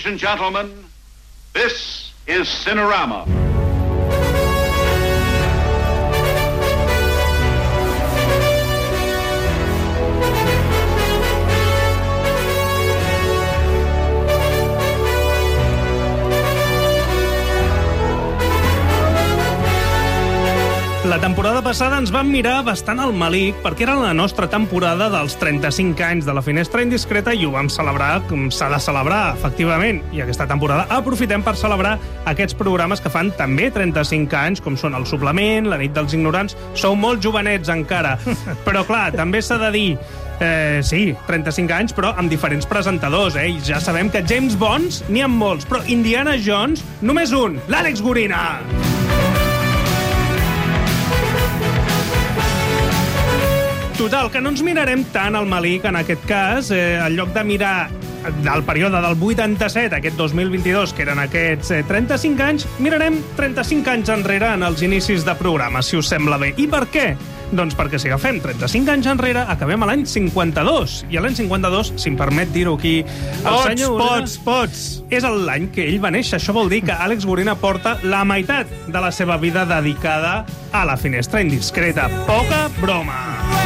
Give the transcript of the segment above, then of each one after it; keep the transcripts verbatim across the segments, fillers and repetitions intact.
Ladies and gentlemen, this is Cinerama. La temporada passada ens vam mirar bastant al malic perquè era la nostra temporada dels trenta-cinc anys de la Finestra Indiscreta i ho vam celebrar com s'ha de celebrar, efectivament. I aquesta temporada aprofitem per celebrar aquests programes que fan també trenta-cinc anys, com són El Suplement, La nit dels ignorants. Sou molt jovenets encara, però clar, també s'ha de dir... Eh, sí, trenta-cinc anys, però amb diferents presentadors, eh? I ja sabem que James Bonds n'hi ha molts, però Indiana Jones, només un, l'Àlex Gorina! Total, que no ens mirarem tant al malic en aquest cas, eh, en lloc de mirar del període del vuitanta-set a aquest dos mil vint-i-dos, que eren aquests eh, trenta-cinc anys, mirarem trenta-cinc anys enrere en els inicis de programa, si us sembla bé. I per què? Doncs perquè si agafem trenta-cinc anys enrere, acabem a l'any cinquanta-dos. I a l'any cinquanta-dos, si em permet dir-ho aquí... El pots, senyor pots, pots! És l'any que ell va néixer. Això vol dir que Àlex Gorina porta la meitat de la seva vida dedicada a la Finestra Indiscreta. Poca broma!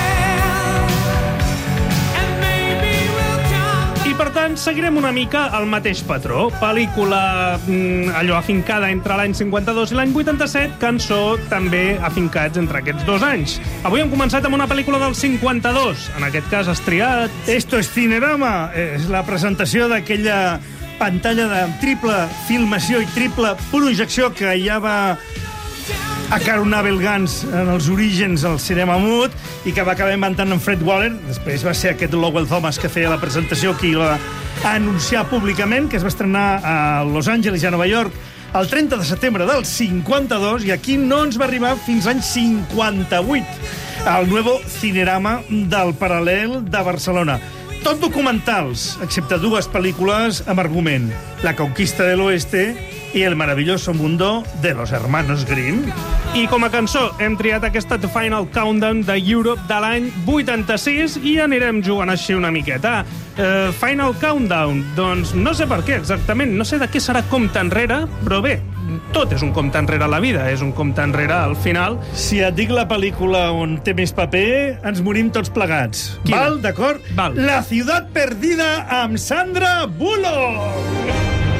Per tant, seguirem una mica el mateix patró. Pel·lícula mm, allò afincada entre l'any cinquanta-dos i l'any vuitanta-set, cançó també afincats entre aquests dos anys. Avui hem començat amb una pel·lícula del cinquanta-dos. En aquest cas has triat... Esto es Cinerama. És la presentació d'aquella pantalla de triple filmació i triple projecció que ja va acaronar Belgans en els orígens del cinema mut i que va acabar inventant en Fred Waller. Després va ser aquest Lowell Thomas que feia la presentació, qui la va anunciar públicament, que es va estrenar a Los Angeles i a Nova York el trenta de setembre del cinquanta-dos, i aquí no ens va arribar fins l'any cinquanta-vuit, el nuevo Cinerama del Paral·lel de Barcelona. Tot documentals, excepte dues pel·lícules amb argument: La conquista de l'Oeste i El maravilloso mundo de los hermanos Grimm. I com a cançó hem triat aquesta The Final Countdown de Europe de l'any vuitanta-sis i anirem jugant així una miqueta. Uh, Final Countdown, doncs no sé per què exactament, no sé de què serà compte enrere, però bé, tot és un compte enrere a la vida, és un compte enrere al final. Si et dic la pel·lícula on té més paper, ens morim tots plegats. Quina? Val, d'acord? Val. La ciutat perdida amb Sandra Bullock!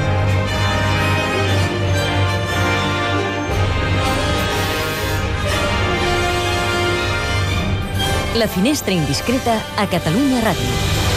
La Finestra Indiscreta a Catalunya Ràdio.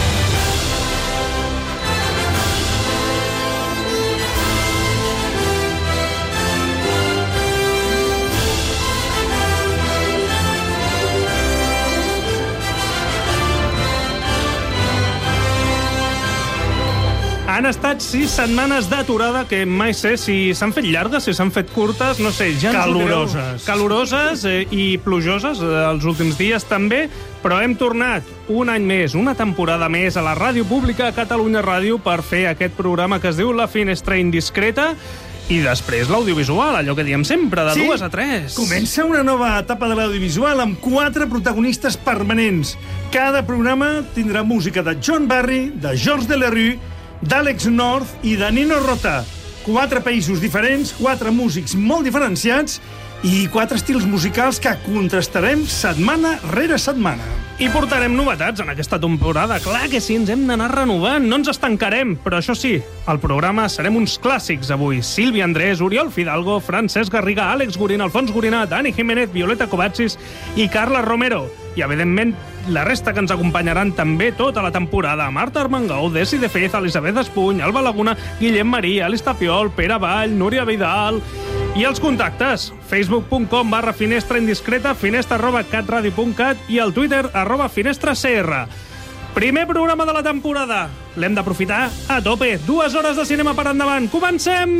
Han estat sis setmanes d'aturada que mai sé si s'han fet llargues, si s'han fet curtes, no sé. Ja Caloroses. Caloroses eh, i plujoses eh, els últims dies també, però hem tornat un any més, una temporada més a la Ràdio Pública, a Catalunya Ràdio, per fer aquest programa que es diu La Finestra Indiscreta. I després l'audiovisual, allò que diem sempre, de Sí, dues a tres. Comença una nova etapa de l'audiovisual amb quatre protagonistes permanents. Cada programa tindrà música de John Barry, de Georges Delerue, d'Àlex North i de Nino Rota. Quatre països diferents, quatre músics molt diferenciats i quatre estils musicals que contrastarem setmana rere setmana. I portarem novetats en aquesta temporada. Clar que sí, ens hem d'anar renovant, no ens estancarem. Però això sí, al programa serem uns clàssics avui. Sílvia Andrés, Oriol Fidalgo, Francesc Garriga, Àlex Gorina, Alfons Gorina, Dani Jiménez, Violeta Kovatsis i Carla Romero. I, evidentment, la resta que ens acompanyaran també tota la temporada. Marta Armengou, Desi de Fez, Elisabet Espuny, Alba Laguna, Guillem Maria, Alice Tapiol, Pere Vall, Núria Vidal... I els contactes, facebook punt com barra finestra indiscreta, finestra arroba catradio punt cat i el Twitter arroba finestra cr. Primer programa de la temporada. L'hem d'aprofitar a tope. Dues hores de cinema per endavant. Comencem!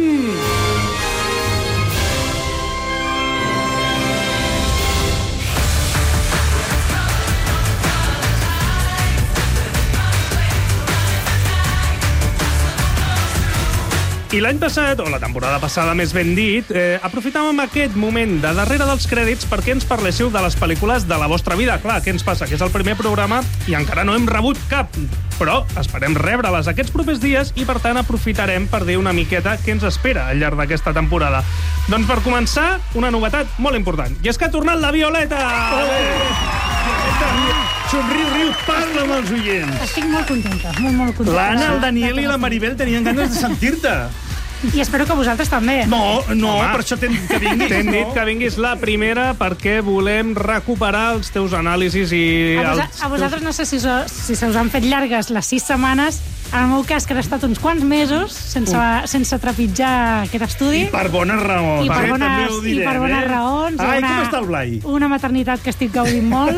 I l'any passat, o la temporada passada més ben dit, eh, aprofitàvem aquest moment de darrere dels crèdits perquè ens parléssiu de les pel·lícules de la vostra vida. Clar, què ens passa? Que és el primer programa i encara no hem rebut cap, però esperem rebre-les aquests propers dies i, per tant, aprofitarem per dir una miqueta què ens espera al llarg d'aquesta temporada. Doncs, per començar, una novetat molt important. I és que ha tornat la Violeta! Oh! Somriu, riu, parla amb els oients. Estic molt contenta, molt, molt contenta. L'Anna, el Daniel i la Maribel tenien ganes de sentir-te. I espero que vosaltres també. No, no, Home, per això t'hem dit que vinguis. T'hem dit no? que vinguis la primera perquè volem recuperar els teus anàlisis i... A, vosa, els a vosaltres no sé si, so, si se us han fet llargues les sis setmanes. En el meu cas, que han estat uns quants mesos sense, sense trepitjar aquest estudi. I per bones raons. I per eh? bones, També ho direm, i per bones eh? raons. Ai, una, com està el Blai? Una maternitat que estic gaudint molt.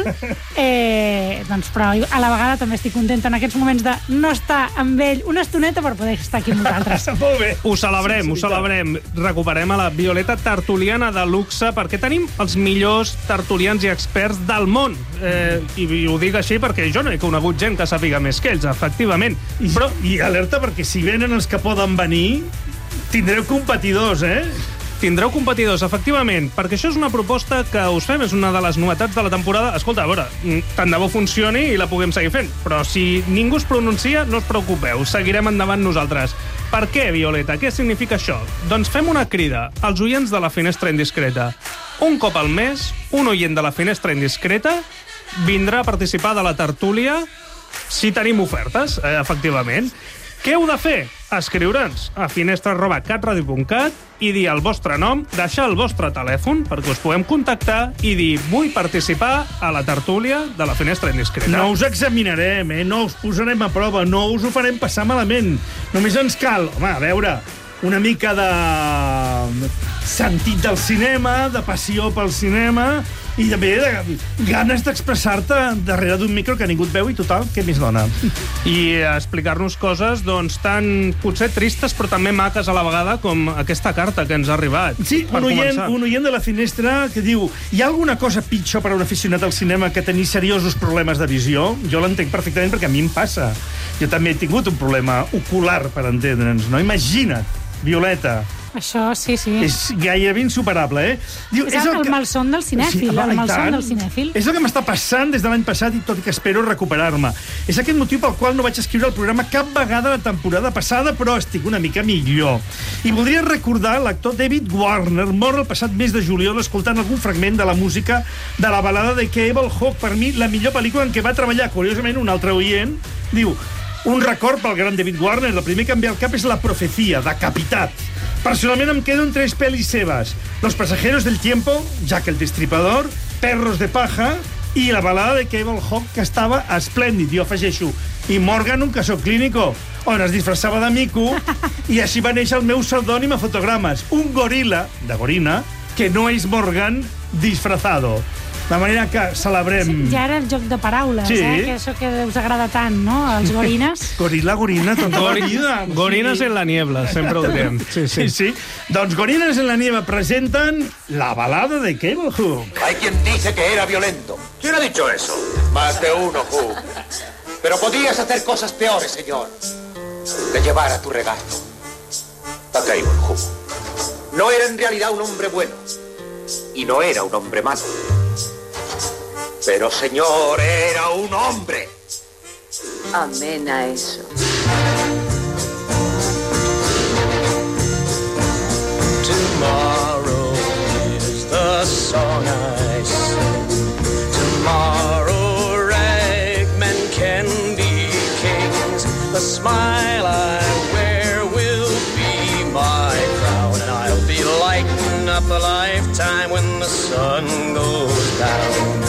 Eh, doncs, però a la vegada també estic contenta en aquests moments de no estar amb ell una estoneta per poder estar aquí amb vosaltres. Molt bé. Ho celebrem, ho celebrem. Recuperem a la Violeta tertuliana de luxe perquè tenim els millors tertulians i experts del món. Eh, i, I ho dic així perquè jo no he conegut gent que sàpiga més que ells, efectivament. I, Però I alerta, perquè si venen els que poden venir, tindreu competidors, eh? tindreu competidors, efectivament, perquè això és una proposta que us fem, és una de les novetats de la temporada. Escolta, a veure, tant de bo funcioni i la puguem seguir fent, però si ningú es pronuncia, no us preocupeu, seguirem endavant nosaltres. Per què, Violeta? Què significa això? Doncs fem una crida als oients de la Finestra Indiscreta. Un cop al mes, un oient de la Finestra Indiscreta vindrà a participar de la tertúlia si tenim ofertes, eh, efectivament. Què heu de fer? Escriure'ns a finestra arroba catradio punt cat i dir el vostre nom, deixar el vostre telèfon perquè us puguem contactar i dir vull participar a la tertúlia de la Finestra Indiscreta. No us examinarem, eh? No us posarem a prova, no us ho farem passar malament. Només ens cal, home, a veure, una mica de sentit del cinema, de passió pel cinema i també de ganes d'expressar-te darrere d'un micro que ningú et veu i, total, què més dona? I explicar-nos coses, doncs, tan potser tristes però també maques a la vegada com aquesta carta que ens ha arribat. Sí, per un oient, començar. un oient de la Finestra que diu hi ha alguna cosa pitjor per a un aficionat al cinema que tenir seriosos problemes de visió? Jo l'entenc perfectament perquè a mi em passa. Jo també he tingut un problema ocular, per entendre'ns, no? Imagina't, Violeta. Això, sí, sí. És gairebé insuperable, eh? Diu, És el, el que... malson del cinèfil, home, el i malson tant. del cinèfil. És el que m'està passant des de l'any passat i tot i que espero recuperar-me. És aquest motiu pel qual no vaig escriure el programa cap vegada la temporada passada, però estic una mica millor. I voldria recordar l'actor David Warner, mort el passat mes de juliol escoltant algun fragment de la música de la balada de Cable Hawk, per mi la millor pel·lícula en què va treballar. Curiosament, un altre oient diu un record pel gran David Warner, el primer que em ve al cap és La profecia, Decapitat. Personalment em quedo en tres pel·lis seves. Los pasajeros del tiempo, Jack el Destripador, Perros de paja i la balada de Cable Hawk, que estava esplèndid. Jo afegeixo, i Morgan, un caso clínico, on es disfressava de mico, i així va néixer el meu pseudònim a fotogrames. Un gorila, de gorina, que no és Morgan disfrazado. De manera que celebrem... Sí, ja era el joc de paraules, Sí. eh? Que això que us agrada tant, no? Els gorines. Gorila, gorina, tota la vida. Gorines en la niebla, sempre ho direm. Sí, Sí, sí. Doncs Gorines en la nieve presenten la balada de Cable Hawk. Hay quien dice que era violento. ¿Quién ha dicho eso? Más de uno, Hook. Pero podías hacer cosas peores, señor. De llevar a tu regalo a Cable Hook. No era en realidad un hombre bueno. Y no era un hombre malo. Pero, señor, era un hombre. Amén a eso. Tomorrow is the song I sing. Tomorrow ragmen can be kings. The smile I wear will be my crown, and I'll be lighting up a lifetime when the sun goes down.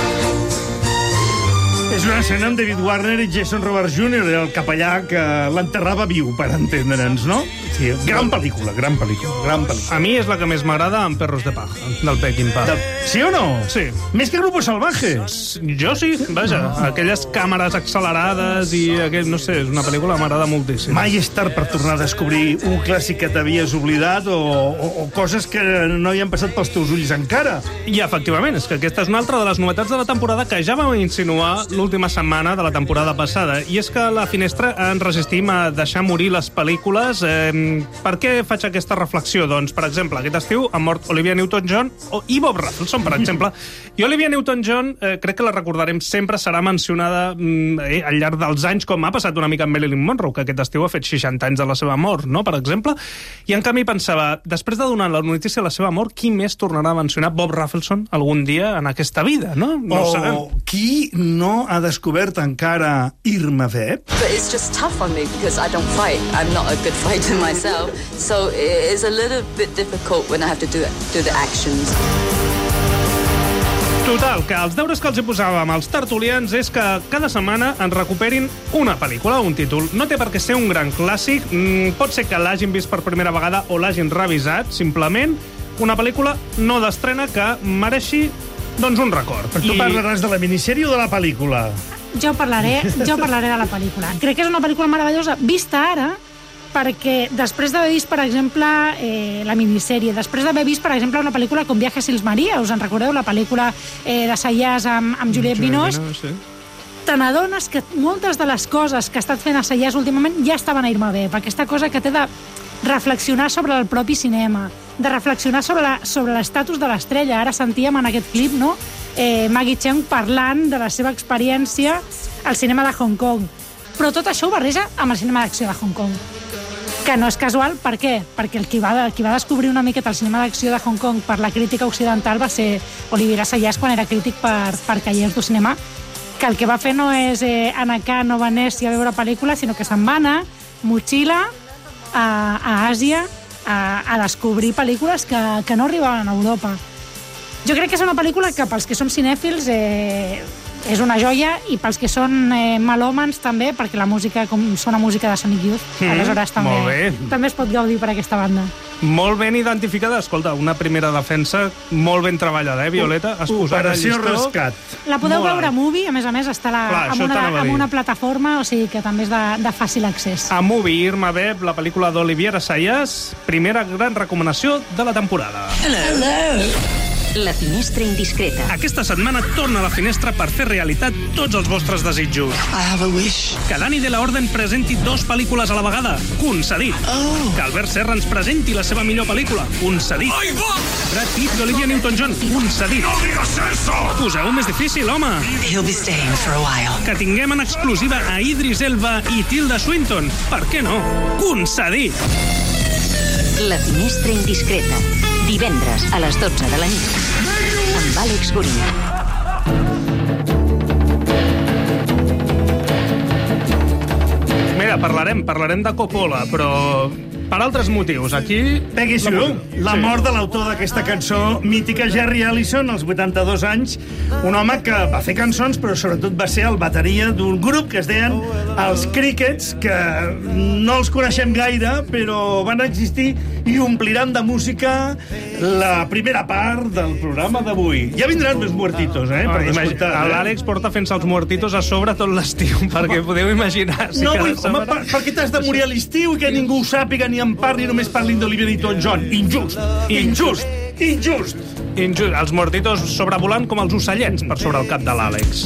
És una escena amb David Warner i Jason Robards júnior, el capellà que l'enterrava viu, per entendre'ns, no? Sí, gran pel·lícula, gran pel·lícula, gran pel·lícula. A mi és la que més m'agrada amb Perros de paja, del Peckinpah. De... Sí o no? Sí. Més que Grupo Salvaje. Jo sí, vaja, aquelles càmeres accelerades i aquell, no sé, és una pel·lícula que m'agrada moltíssim. Mai és tard per tornar a descobrir un clàssic que t'havies oblidat o, o, o coses que no havien passat pels teus ulls encara. I, efectivament, és que aquesta és una altra de les novetats de la temporada que ja vam insinuar l'última setmana de la temporada passada. I és que a la Finestra ens resistim a deixar morir les pel·lícules. Eh, mm, per què faig aquesta reflexió? Doncs, per exemple, aquest estiu ha mort Olivia Newton-John o, i Bob Rafelson, per exemple. I Olivia Newton-John, eh, crec que la recordarem sempre, serà mencionada mm, eh, al llarg dels anys, com ha passat una mica amb Marilyn Monroe, que aquest estiu ha fet seixanta anys de la seva mort, no?, per exemple. I en canvi pensava, després de donar la notícia de la seva mort, qui més tornarà a mencionar Bob Rafelson algun dia en aquesta vida, no? No o sabem. Qui no ha descobert encara Irma Vep? But it's just tough on me because I don't fight. I'm not a good fighter myself. So it's a little bit difficult when I have to do it, do the actions. Total, que els deures que els hi posàvem als tertulians és que cada setmana ens recuperin una pel·lícula, un títol. No té per què ser un gran clàssic, mm, pot ser que l'hagin vist per primera vegada o l'hagin revisat, simplement una pel·lícula no d'estrena que mereixi, doncs, un record. Però tu I... parlaràs de la minissèrie o de la pel·lícula? Jo parlaré, jo parlaré de la pel·lícula. Crec que és una pel·lícula meravellosa, vista ara, perquè després d'haver vist, per exemple, eh, la minissèrie, després d'haver vist, per exemple, una pel·lícula com Viaje a Sils Maria, us en recordeu? La pel·lícula eh, de Sayas amb, amb Juliette Binoche. Sí. Te n'adones que moltes de les coses que ha estat fent a Sayas últimament ja estaven a Irma Vep. Aquesta cosa que té de reflexionar sobre el propi cinema, de reflexionar sobre la, sobre l'estatus de l'estrella. Ara sentíem en aquest clip, no?, eh, Maggie Cheung parlant de la seva experiència al cinema de Hong Kong. Però tot això ho barreja amb el cinema d'acció de Hong Kong. Que no és casual, per què? Perquè el qui va, qui va descobrir una miqueta el cinema d'acció de Hong Kong per la crítica occidental va ser Olivier Assayas quan era crític per, per Cahiers du Cinema, que el que va fer no és eh, anar a Cannes o Venècia a veure pel·lícules, sinó que se'n va anar, motxilla, a, a Àsia, a, a descobrir pel·lícules que, que no arribaven a Europa. Jo crec que és una pel·lícula que pels que som cinèfils eh, és una joia, i pels que són eh, melòmans també, perquè la música com sona música de Sonic Youth, mm, aleshores també, també es pot gaudir per aquesta banda. Molt ben identificada. Escolta, una primera defensa molt ben treballada, eh, Violeta? Has Operació Rescat. La podeu molt veure a Movie, a més a més, està la, Clar, amb, una, amb una plataforma, o sigui que també és de, de fàcil accés. A Movie, Irma Vep, la pel·lícula d'Olivier Assayas, primera gran recomanació de la temporada. Hello. Hello. La finestra indiscreta. Aquesta setmana torna a la finestra per fer realitat tots els vostres desitjos. I have a wish. Que Dani de la Orden presenti dos pel·lícules a la vegada. Concedit. Oh. Que Albert Serra ens presenti la seva millor pel·lícula. Concedit. Ai, va! Brad Pitt i Olivia Newton-John. Concedit. No digues eso! Poseu més difícil, home. He'll be staying for a while. Que tinguem en exclusiva a Idris Elba i Tilda Swinton. Per què no? Concedit. La finestra indiscreta. Divendres a les dotze de la nit. Amb Àlex Gorina. Mira, parlarem, parlarem de Coppola, però per altres motius. Aquí... Peggy Sue, la mort de l'autor d'aquesta cançó mítica, Jerry Allison, als vuitanta-dos anys, un home que va fer cançons, però sobretot va ser el bateria d'un grup que es deien els Crickets, que no els coneixem gaire, però van existir i ompliran de música la primera part del programa d'avui. Ja vindran més muertitos, eh? Ah, per descomptat, eh? L'Àlex porta fent-se els muertitos a sobre tot l'estiu, perquè podeu imaginar... Si no, vull, home, per, per què t'has de morir a l'estiu i que ningú ho sàpiga ni en parli, només parlin d'Olivia Newton-John? Injust, injust, injust. Injust. Els muertitos sobrevolant com els ocellets per sobre el cap de l'Àlex.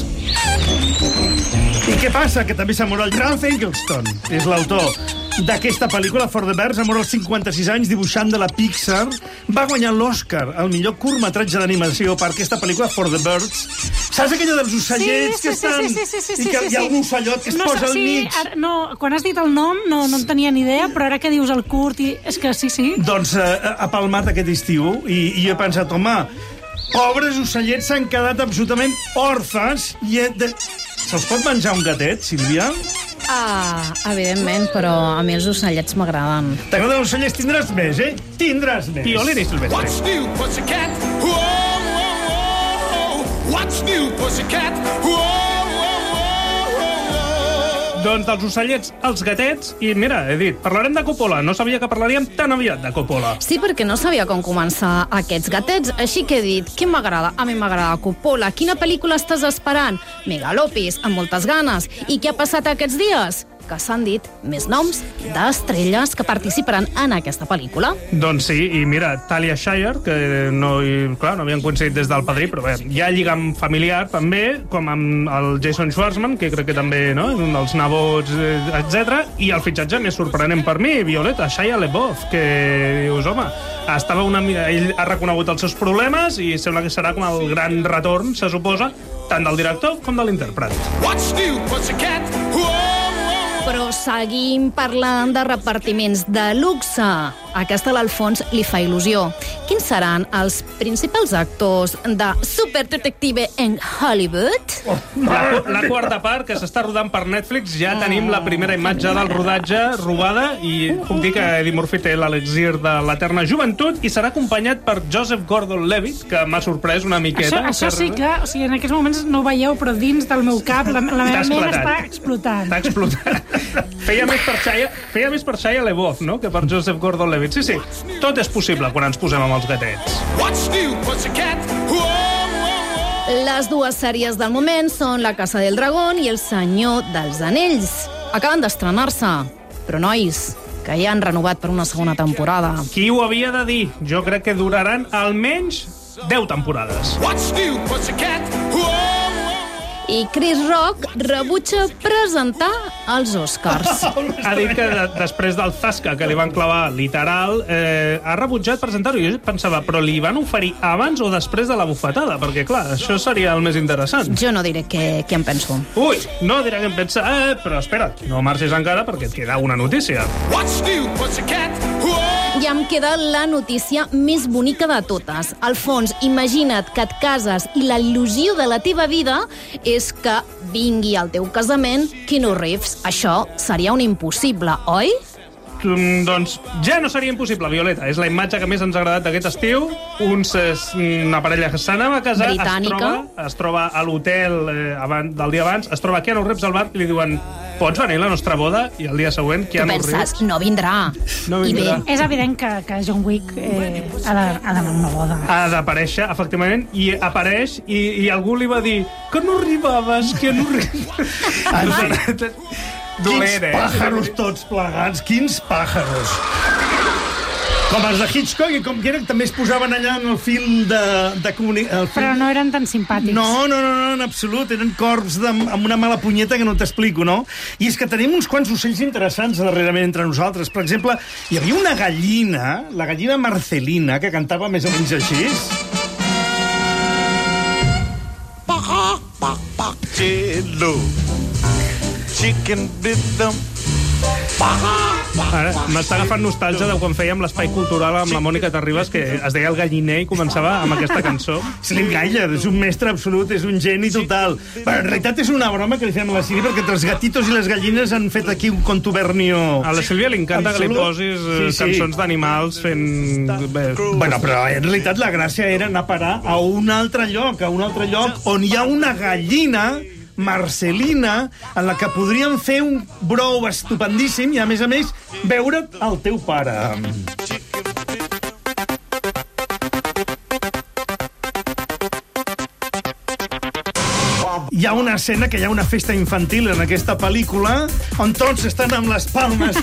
I què passa? Que també s'ha mort el Ralph Eggleston. És l'autor d'aquesta pel·lícula, For the Birds, ha mort als cinquanta-sis anys dibuixant de la Pixar. Va guanyar l'Oscar al millor curtmetratge d'animació per aquesta pel·lícula, For the Birds. Saps aquella dels ocellets sí, sí, que estan... Sí, sí, sí, sí, i que sí, sí. hi ha un ocellot que es no, posa al sí, mig. Ara, no, quan has dit el nom no, no en tenia ni idea, però ara que dius el curt... I... És que sí, sí. Doncs eh, ha palmat aquest estiu i, i he pensat, home, pobres ocellets s'han quedat absolutament òrfans i... He de... Se'ls pot menjar un gatet, Sílvia? Ah, evidentment, però a mi els ocellets m'agraden. T'agraden els ocellets? Tindràs més, eh? Tindràs més. I Oliri Silvestre. What's new, pussycat? Whoa, whoa, whoa. What's new, pussycat? Whoa, whoa, whoa, whoa. Doncs dels ocellets als gatets, i mira, he dit, parlarem de Coppola. No sabia que parlaríem tan aviat de Coppola. Sí, perquè no sabia com començar aquests gatets, així que he dit, què m'agrada? A mi m'agrada Coppola. Quina pel·lícula estàs esperant? Megalopis, amb moltes ganes. I què ha passat aquests dies? que s'han dit més noms d'estrelles que participaran en aquesta pel·lícula. Doncs sí, i mira, Talia Shire, que no, i, clar, no havien coincidit des del Padrí, però bé, hi ha lligam familiar també, com amb el Jason Schwartzman, que crec que també, no?, és un dels nebots, etcètera. I el fitxatge més sorprenent per mi, Violeta, Shia LaBeouf, que dius, home, estava una... ell ha reconegut els seus problemes i sembla que serà com el gran retorn, se suposa, tant del director com de l'intèrpret. What's new, Pussycat? Whoa! Però seguim parlant de repartiments de luxe. Aquesta a l'Alfons li fa il·lusió. Quins seran els principals actors de Super Detective en Hollywood? Oh, la, la quarta part, que s'està rodant per Netflix, ja tenim la primera imatge del rodatge robada i puc dir que Eddie Murphy té l'elixir de l'eterna joventut i serà acompanyat per Joseph Gordon-Levitt, que m'ha sorprès una miqueta. Això, això sí que, o sigui, en aquests moments no ho veieu, però dins del meu cap la, la meva ment està explotant. Està explotant. Feia més per Shia, feia més per Shia LaBeouf, no?, que per Joseph Gordon-Levitt. Sí, sí, tot és possible quan ens posem amb els gatets. What's new, Pussycat? Les dues sèries del moment són La Casa del Dragón i El Senyor dels Anells. Acaben d'estrenar-se, però nois, que ja han renovat per una segona temporada. Qui ho havia de dir? Jo crec que duraran almenys deu temporades. What's new, Pussycat? I Chris Rock rebutja presentar els Oscars. Ha dit que de, després del zasca que li van clavar literal, eh, ha rebutjat presentar-ho. Jo pensava, però li van oferir abans o després de la bufetada? Perquè, clar, això seria el més interessant. Jo no diré què, què em penso. Ui, no diré què em pensa, eh, però espera't, no marxis encara perquè et queda una notícia. What's new, Pussycat? I em queda la notícia més bonica de totes. Alfons, imagina't que et cases i la il·lusió de la teva vida és que vingui al teu casament Keanu Reeves. Això seria un impossible, oi? Doncs ja no seria impossible, Violeta. És la imatge que més ens ha agradat d'aquest estiu. Uns, és una parella que s'anava a casar, es troba, es troba a l'hotel eh, abans, del dia abans, es troba Keanu Reeves al bar i li diuen pots venir a la nostra boda? I el dia següent Keanu Reeves... Tu penses, no vindrà. No vindrà. És evident que, que John Wick eh, ha d'anar a una boda. Ha d'aparèixer, efectivament, i apareix i, i algú li va dir que no arribaves, Keanu Reeves. Quins pàjaros tots plegats, quins pàjaros. Com els de Hitchcock i com que eren, també es posaven allà en el fil de, de comunicació. Però no eren tan simpàtics. No, no, no, no, en absolut. Eren corps de, amb una mala punyeta que no t'explico, no? I és que tenim uns quants ocells interessants darrerament entre nosaltres. Per exemple, hi havia una gallina, la gallina Marcelina, que cantava més o menys així. Jello, chicken rhythm. Ara m'està agafant nostàlgia de quan fèiem l'espai cultural amb la Mònica Terribas, que es deia El Galliner i començava amb aquesta cançó. Slim Gaillard és un mestre absolut, és un geni total. Però en realitat és una broma que li fem a la Sílvia, perquè entre els gatitos i les gallines han fet aquí un contubernio... A la Sílvia li encanta absolut. Que li posis eh, sí, sí. cançons d'animals fent... Bé. Bueno, però en realitat la gràcia era anar a parar a un altre lloc, a un altre lloc on hi ha una gallina Marcelina, en la que podríem fer un brou estupendíssim i, a més a més, veure el teu pare. Hi ha una escena que hi ha una festa infantil en aquesta pel·lícula on tots estan amb les palmes.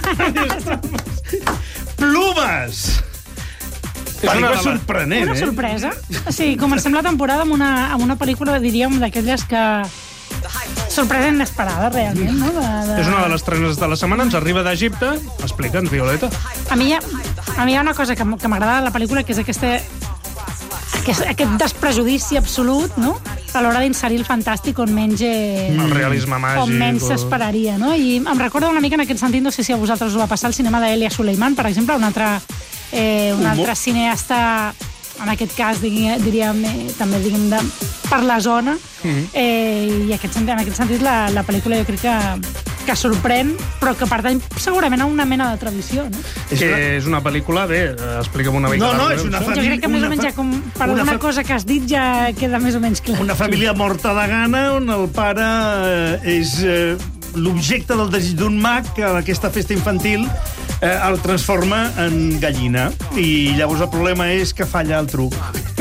Plumes! Pel·lícula sorprenent, una eh? sorpresa. Sí, comencem la temporada amb una, amb una pel·lícula, diríem, d'aquelles que... sorpresa inesperada, realment, no? De, de... És una de les estrenes de la setmana, ens arriba d'Egipte. Explica'ns, Violeta. A mi hi ha, a mi hi ha una cosa que, que m'agrada de la pel·lícula, que és aquesta, aquest, aquest desprejudici absolut, no?, a l'hora d'inserir el fantàstic on menys... Eh, el realisme màgic. On menys s'esperaria, no? I em recorda una mica en aquest sentit, no sé si a vosaltres us va passar el cinema d'Elia Suleiman, per exemple, un altre, eh, un altre cineasta... en aquest cas, diríem, eh, també diguem de, per la zona, mm-hmm. eh, i aquest, en aquest sentit la, la pel·lícula jo crec que, que sorprèn, però que pertany segurament a una mena de tradició, no? És una, és una pel·lícula, bé, explica'm una mica. No, no, és una família... Jo crec que més o menys ja com per una, una cosa que has dit ja queda més o menys clar. Una família morta de gana on el pare eh, és eh, l'objecte del desig d'un mag que en aquesta festa infantil eh, el transforma en gallina. I llavors el problema és que falla el truc.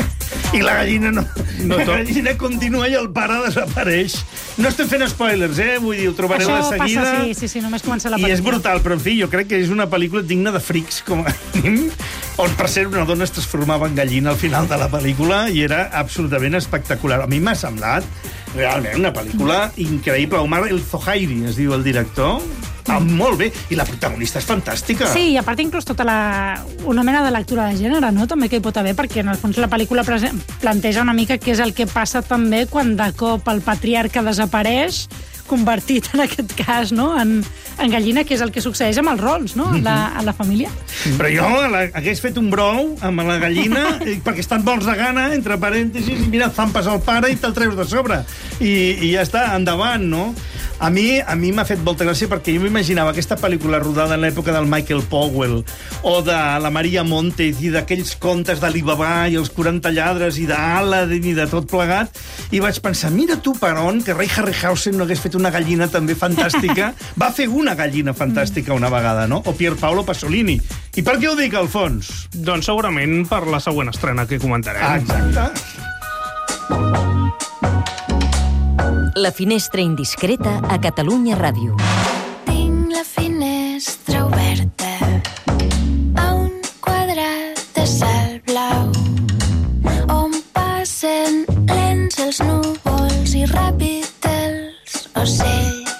I la gallina no. No, la gallina continua i el pare desapareix. No estem fent spoilers, eh? Vull dir, ho trobareu Això de seguida. passa, sí, sí, sí, només comença la I pel·lícula. és brutal, però en fi, jo crec que és una pel·lícula digna de frics, com a mínim, on per ser una dona es transformava en gallina al final de la pel·lícula i era absolutament espectacular. A mi m'ha semblat realment una pel·lícula increïble. Omar El Zohairi es diu el director. Ah, molt bé. I la protagonista és fantàstica. Sí, i a part inclús tota la... una mena de lectura de gènere, no?, també que hi pot haver, perquè en el fons la pel·lícula prese- planteja una mica què és el que passa també quan de cop el patriarca desapareix, convertit en aquest cas, no?, en, en gallina, que és el que succeeix amb els rols, no?, a la, a la família. Però jo la, hagués fet un brou amb la gallina eh, perquè estan vols de gana, entre parèntesis, i mira, zampes al pare i te'l treus de sobre. I, i ja està, endavant, no? A mi a mi m'ha fet molta gràcia perquè jo m'imaginava aquesta pel·lícula rodada en l'època del Michael Powell o de la Maria Montez i d'aquells contes d'Alibaba i els quaranta lladres i d'Aladdin i de tot plegat, i vaig pensar, mira tu per on que Ray Harryhausen no hagués fet una gallina també fantàstica. Va fer una gallina fantàstica una vegada, no? O Pier Paolo Pasolini. I per què ho dic, Alfons? Doncs segurament per la següent estrena que comentarem. Ah, exacte. La finestra indiscreta a Catalunya Ràdio. Tinc la finestra oberta a un quadrat de cel blau on passen lents els núvols i ràpid els ocells.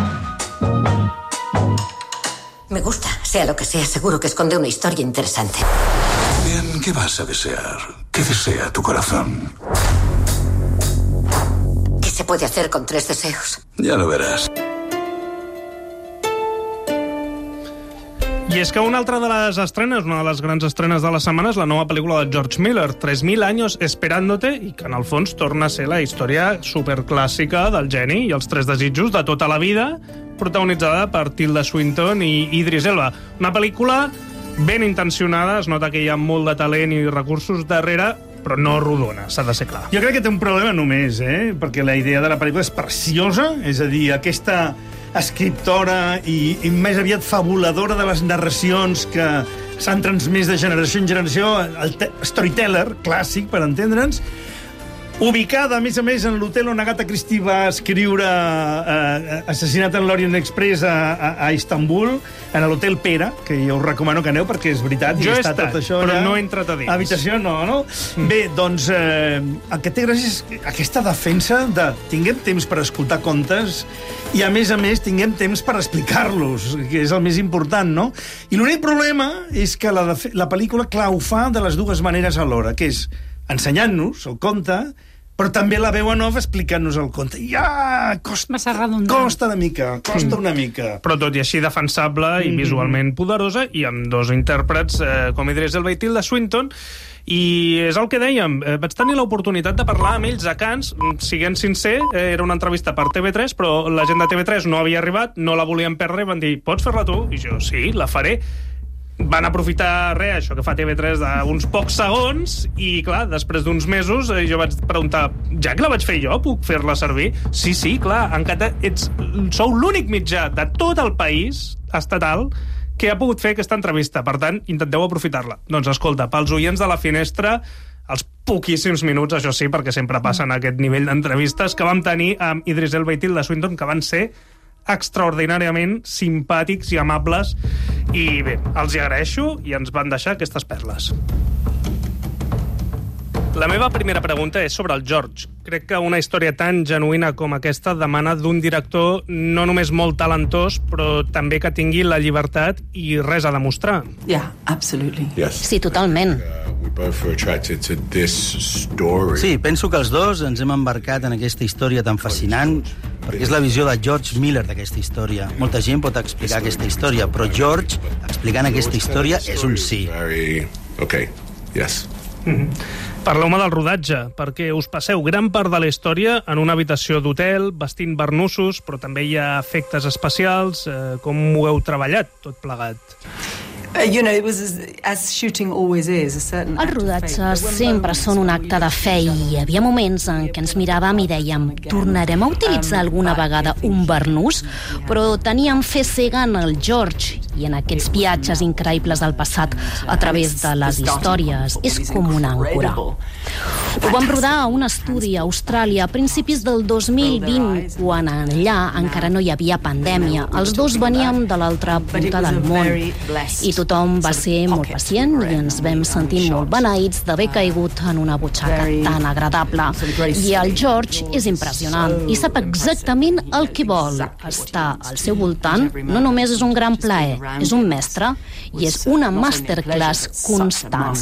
Me gusta, sea lo que sea, seguro que esconde una historia interesante. Bien, ¿qué vas a desear? ¿Qué desea tu corazón? ¿Qué se puede hacer con tres deseos? Ya lo verás. I és que una altra de les estrenes, una de les grans estrenes de la setmana, és la nova pel·lícula de George Miller, tres mil años esperándote, i que en el fons torna a ser la història superclàssica del geni i els tres desitjos de tota la vida, protagonitzada per Tilda Swinton i Idris Elba. Una pel·lícula ben intencionada, es nota que hi ha molt de talent i recursos darrere, però no rodona, s'ha de ser clar. Jo crec que té un problema només, eh? Perquè la idea de la pel·lícula és preciosa, és a dir, aquesta escriptora i, i més aviat fabuladora de les narracions que s'han transmès de generació en generació, el storyteller clàssic, per entendre'ns, ubicada, a més a més, en l'hotel on Agatha Christie va escriure eh, Assassinat en l'Orient Express a, a, a Istanbul, en l'hotel Pera, que jo us recomano que aneu, perquè és veritat. Jo he està estat, tot això però allà. no he entrat a dins. Habitació no, no? Mm. Bé, doncs, eh, el que té gràcia és aquesta defensa de tinguem temps per escoltar contes i, a més a més, tinguem temps per explicar-los, que és el més important, no? I l'únic problema és que la, la pel·lícula, clar, ho fa de les dues maneres alhora, que és ensenyant-nos el conte, però també la veu en off explicant-nos el conte. Ja, costa, costa una mica, costa una mica. Però tot i així defensable i Mm. visualment poderosa, i amb dos intèrprets eh, com Idris Elba i Tilda Swinton. I és el que dèiem, eh, vaig tenir l'oportunitat de parlar amb ells a Cannes, siguent sincer, eh, era una entrevista per T V tres, però la gent de T V tres no havia arribat, no la volien perdre, i van dir, pots fer-la tu? I jo, sí, la faré. Van aprofitar, res, això que fa T V tres, d'uns pocs segons, i clar, després d'uns mesos eh, jo vaig preguntar, ja que la vaig fer jo, puc fer-la servir? Sí, sí, clar, encara ets, sou l'únic mitjà de tot el país estatal que ha pogut fer aquesta entrevista, per tant, intenteu aprofitar-la. Doncs escolta, pels oients de la finestra, els poquíssims minuts, això sí, perquè sempre passen a aquest nivell d'entrevistes que vam tenir amb Idris Elba i Tilda Swinton, que van ser extraordinàriament simpàtics i amables, i bé, els hi agraeixo i ens van deixar aquestes perles. La meva primera pregunta és sobre el George. Crec que una història tan genuïna com aquesta demana d'un director no només molt talentós, però també que tingui la llibertat i res a demostrar. Yeah, absolutely. Yes. Sí, totalment. We both were attracted to this story. Sí, penso que els dos ens hem embarcat en aquesta història tan fascinant perquè és la visió de George Miller d'aquesta història. Molta gent pot explicar aquesta història, però George, explicant aquesta història, és un sí. Very... Okay, yes. Mm-hmm. Parleu-me del rodatge, perquè us passeu gran part de la història en una habitació d'hotel, vestint barnussos, però també hi ha efectes especials. Eh, com ho heu treballat, tot plegat? Uh, you know, it was as, as shooting always is, a certain Els rodatges sempre són un acte de fe i hi havia moments en què ens miràvem i dèiem tornarem a utilitzar alguna vegada un barnús, però teníem fe cega en el George i en aquests viatges increïbles al passat a través de les històries. És com una àncora. Ho vam rodar a un estudi a Austràlia a principis del dos mil vint, quan allà encara no hi havia pandèmia. Els dos veníem de l'altra punta del món i tothom va ser molt pacient i ens vam sentir molt beneïts d'haver caigut en una butxaca tan agradable. I el George és impressionant i sap exactament el que vol. Estar al seu voltant no només és un gran plaer, és un mestre i és una masterclass constant.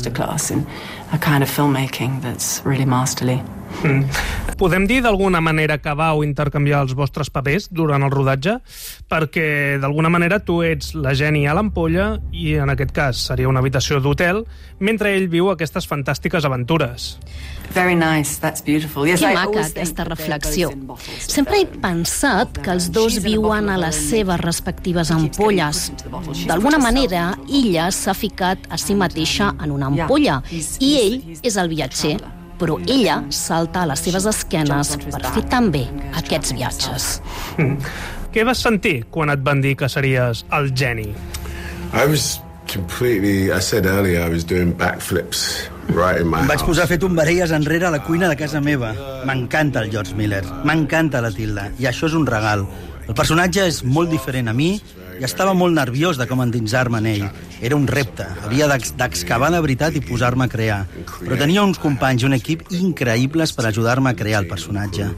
A kind of filmmaking that's really masterly. Mm. Podem dir d'alguna manera que vau intercanviar els vostres papers durant el rodatge? Perquè d'alguna manera tu ets la Jenny a l'ampolla i en aquest cas seria una habitació d'hotel mentre ell viu aquestes fantàstiques aventures. Very nice, that's beautiful. Yes, que maca aquesta reflexió. Sempre he pensat que els dos viuen a les seves respectives ampolles. D'alguna manera, ella s'ha ficat a si mateixa en una ampolla i ell és el viatger, però ella salta a les seves esquenes per fer també aquests viatges. Mm. Què vas sentir quan et van dir que series el geni? I was completely, I said earlier, I was doing backflips right in my house. Vaig posar a fer tombarelles enrere a la cuina de casa meva. M'encanta el George Miller, m'encanta la Tilda, i això és un regal. El personatge és molt diferent a mi i estava molt nerviós de com endinsar-me en ell. Era un repte, havia d'excavar de veritat i posar-me a crear. Però tenia uns companys i un equip increïbles per ajudar-me a crear el personatge.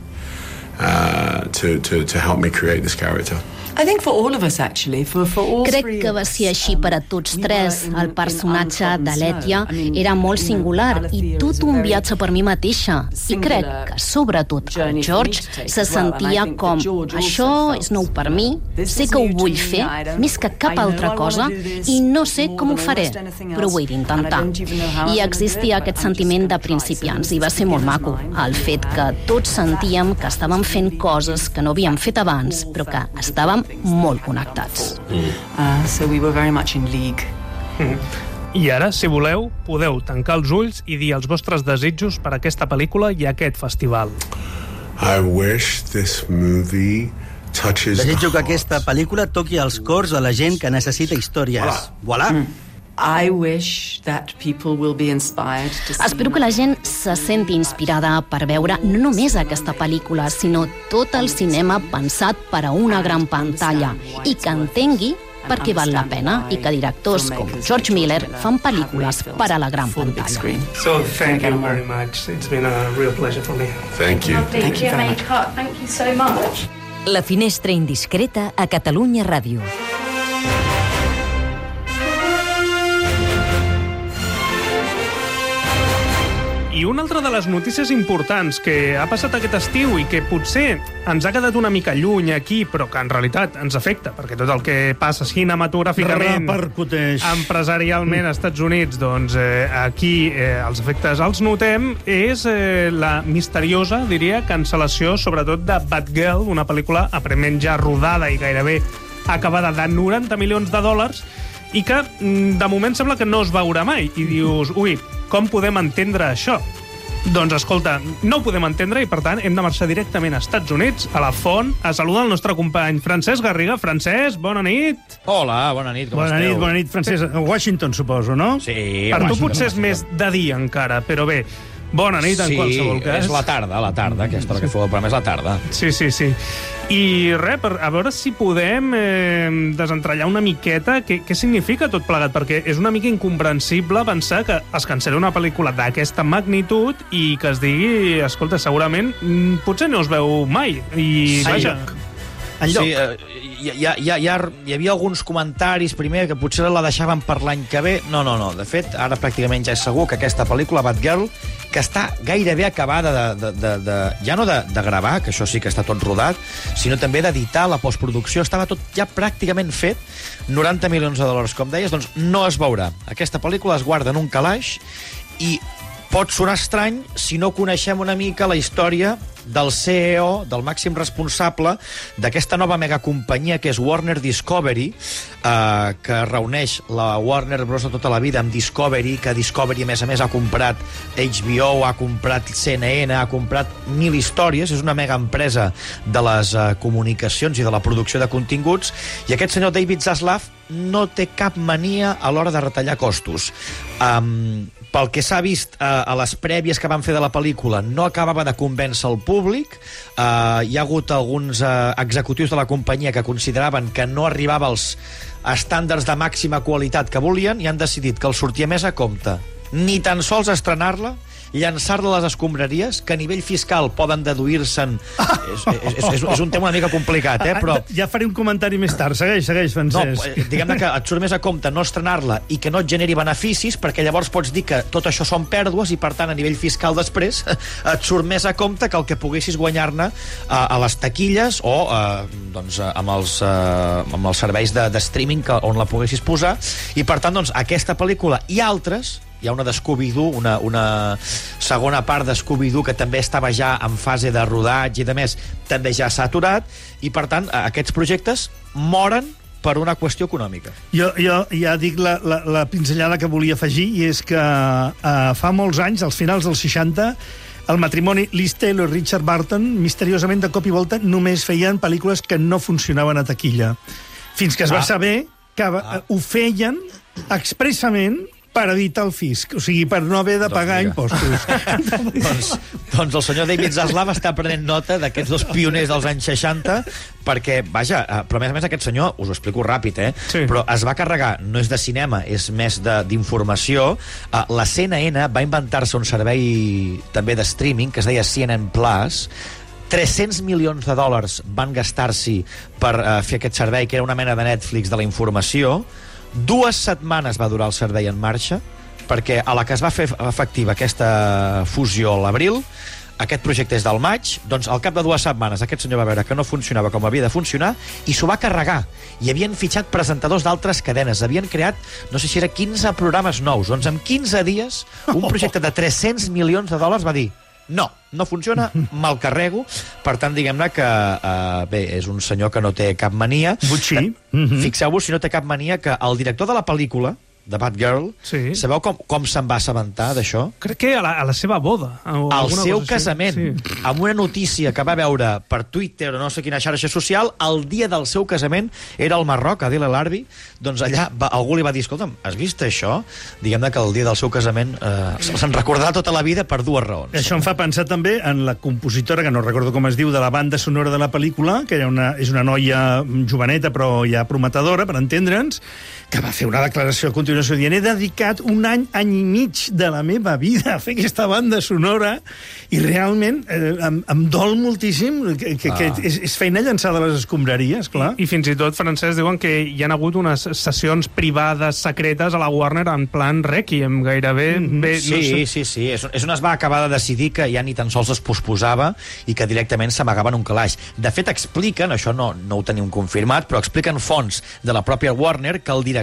Uh, to, to, to help me create this character. I think for all of us, actually, for, for all Crec three que va ser així per a tots tres. El personatge de l'Etia era molt singular i tot un viatge per mi mateixa. I crec que, sobretot, el George se sentia com això és nou per mi, sé que ho vull fer, més que cap altra cosa, i no sé com ho faré, però ho he d'intentar. I existia aquest sentiment de principiants, i va ser molt maco. El fet que tots sentíem que estàvem fent coses que no havíem fet abans, però que estàvem molt connectats. Uh, so we were very much in league. Mm. I ara, si voleu, podeu tancar els ulls i dir els vostres desitjos per a aquesta pel·lícula i aquest festival. I wish this movie touches... Desitjo que aquesta pel·lícula toqui els cors a la gent que necessita històries. Voilà! Mm. I wish that people will be inspired to see... Espero que la gent se senti inspirada per veure no només aquesta pel·lícula, sinó tot el cinema pensat per a una gran pantalla i que entengui per què val la pena i que directors com George Miller fan pel·lícules per a la gran pantalla. So, thank you very much. It's been a real pleasure for me. Thank you. Thank you very much. Thank you so much. La finestra indiscreta a Catalunya Ràdio. I una altra de les notícies importants que ha passat aquest estiu i que potser ens ha quedat una mica lluny aquí, però que en realitat ens afecta, perquè tot el que passa cinematogràficament, empresarialment als Estats Units, doncs eh, aquí eh, els efectes els notem, és eh, la misteriosa, diria, cancel·lació, sobretot de Batgirl, una pel·lícula aparentment ja rodada i gairebé acabada de noranta milions de dòlars, i que de moment sembla que no es veurà mai. I dius, ui, com podem entendre això? Doncs escolta, no ho podem entendre i per tant hem de marxar directament als Estats Units, a la font, a saludar el nostre company Francesc Garriga. Francesc, bona nit. Hola, bona nit, com bona esteu? Nit, bona nit, Francesc. A Washington, suposo, no? Sí. Per tu Washington, potser és més de dia encara, però bé, bona nit en sí, qualsevol cas. Sí, és la tarda, la tarda, aquesta hora que fou, però més la tarda. Sí, sí, sí. I res, per, a veure si podem eh, desentrellar una miqueta què, què significa tot plegat, perquè és una mica incomprensible pensar que es cancel·la una pel·lícula d'aquesta magnitud i que es digui, escolta, segurament potser no es veu mai. I vaja... Sí, eh, hi, hi, hi, hi, hi havia alguns comentaris primer que potser la deixaven per l'any que ve. No, no, no. De fet, ara pràcticament ja és segur que aquesta pel·lícula, Batgirl, que està gairebé acabada de, de, de, de, ja no de, de gravar, que això sí que està tot rodat, sinó també d'editar la postproducció. Estava tot ja pràcticament fet. noranta milions de dòlars, com deies, doncs no es veurà. Aquesta pel·lícula es guarda en un calaix i pot sonar estrany si no coneixem una mica la història del C E O, del màxim responsable d'aquesta nova megacompanyia que és Warner Discovery, eh, que reuneix la Warner Bros. De tota la vida amb Discovery, que Discovery, a més a més, ha comprat H B O, ha comprat C N N, ha comprat mil històries, és una mega empresa de les eh, comunicacions i de la producció de continguts, i aquest senyor David Zaslav no té cap mania a l'hora de retallar costos. Um, pel que s'ha vist uh, a les prèvies que van fer de la pel·lícula, no acabava de convèncer el públic. Uh, hi ha hagut alguns uh, executius de la companyia que consideraven que no arribava als estàndards de màxima qualitat que volien i han decidit que els sortia més a compte ni tan sols estrenar-la, llançar-la a les escombraries, que a nivell fiscal poden deduir-se'n... És, és, és, és un tema una mica complicat, eh? Però... Ja faré un comentari més tard. Segueix, segueix, Francesc. No, diguem-ne que et surt més a compte no estrenar-la i que no et generi beneficis, perquè llavors pots dir que tot això són pèrdues i, per tant, a nivell fiscal després et surt més a compte que el que poguessis guanyar-ne a, a les taquilles o a, doncs, amb, els, a, amb els serveis de, de streaming que, on la poguessis posar. I, per tant, doncs, aquesta pel·lícula i altres... Hi ha una de Scooby-Doo, una, una segona part de Scooby-Doo que també estava ja en fase de rodatge i, de més, també ja s'ha aturat, i, per tant, aquests projectes moren per una qüestió econòmica. Jo, jo ja dic la, la, la pinzellada que volia afegir, i és que eh, fa molts anys, als finals dels seixanta, el matrimoni Liz Taylor i Richard Burton, misteriosament, de cop i volta, només feien pel·lícules que no funcionaven a taquilla. Fins que es va Ah. saber que ah. ho feien expressament per evitar el fisc, o sigui, per no haver de pagar doncs impostos. doncs, doncs el senyor David Zaslav està prenent nota d'aquests dos pioners dels anys seixanta, perquè, vaja, però a més a més aquest senyor, us ho explico ràpid, eh? Sí. Però es va carregar, no és de cinema, és més d'informació. La C N N va inventar-se un servei també de streaming que es deia C N N Plus. tres-cents milions de dòlars van gastar-s'hi per uh, fer aquest servei, que era una mena de Netflix de la informació. Dues setmanes va durar el servei en marxa, perquè a la que es va fer efectiva aquesta fusió a l'abril, aquest projecte és del maig, doncs al cap de dues setmanes aquest senyor va veure que no funcionava com havia de funcionar i s'ho va carregar. I havien fitxat presentadors d'altres cadenes, havien creat, no sé si era quinze programes nous. Doncs en quinze dies, un projecte de tres-cents milions de dòlars va dir no, no funciona, me'l carrego. Per tant, diguem-ne que uh, bé, és un senyor que no té cap mania. Butxí. Mm-hmm. Fixeu-vos si no té cap mania que el director de la pel·lícula, de Batgirl, sí. Sabeu com, com se'n va assabentar d'això? Crec que a la, a la seva boda. Al seu casament, sí. Amb una notícia que va veure per Twitter o no sé quina xarxa social, el dia del seu casament era al Marroc, a Adil El Arbi, doncs allà va, algú li va dir, escolta'm, has vist això? Diguem-ne que el dia del seu casament eh, se'n recordarà tota la vida per dues raons. Això em fa pensar també en la compositora, que no recordo com es diu, de la banda sonora de la pel·lícula, que era una, és una noia joveneta però ja prometedora, per entendre'ns, que va fer una declaració a continuació dient he dedicat un any, any i mig de la meva vida a fer aquesta banda sonora i realment eh, em, em dol moltíssim que, que, ah. que és, és feina llançada a les escombraries, clar. I, I fins i tot, Francesc, diuen que hi ha hagut unes sessions privades secretes a la Warner en plan Requiem, gairebé. Mm-hmm. Bé, sí, no sé. sí, sí. És, és on es va acabar de decidir que ja ni tan sols es posposava i que directament s'amagaven un calaix. De fet, expliquen, això no, no ho tenim confirmat, però expliquen fonts de la pròpia Warner que el director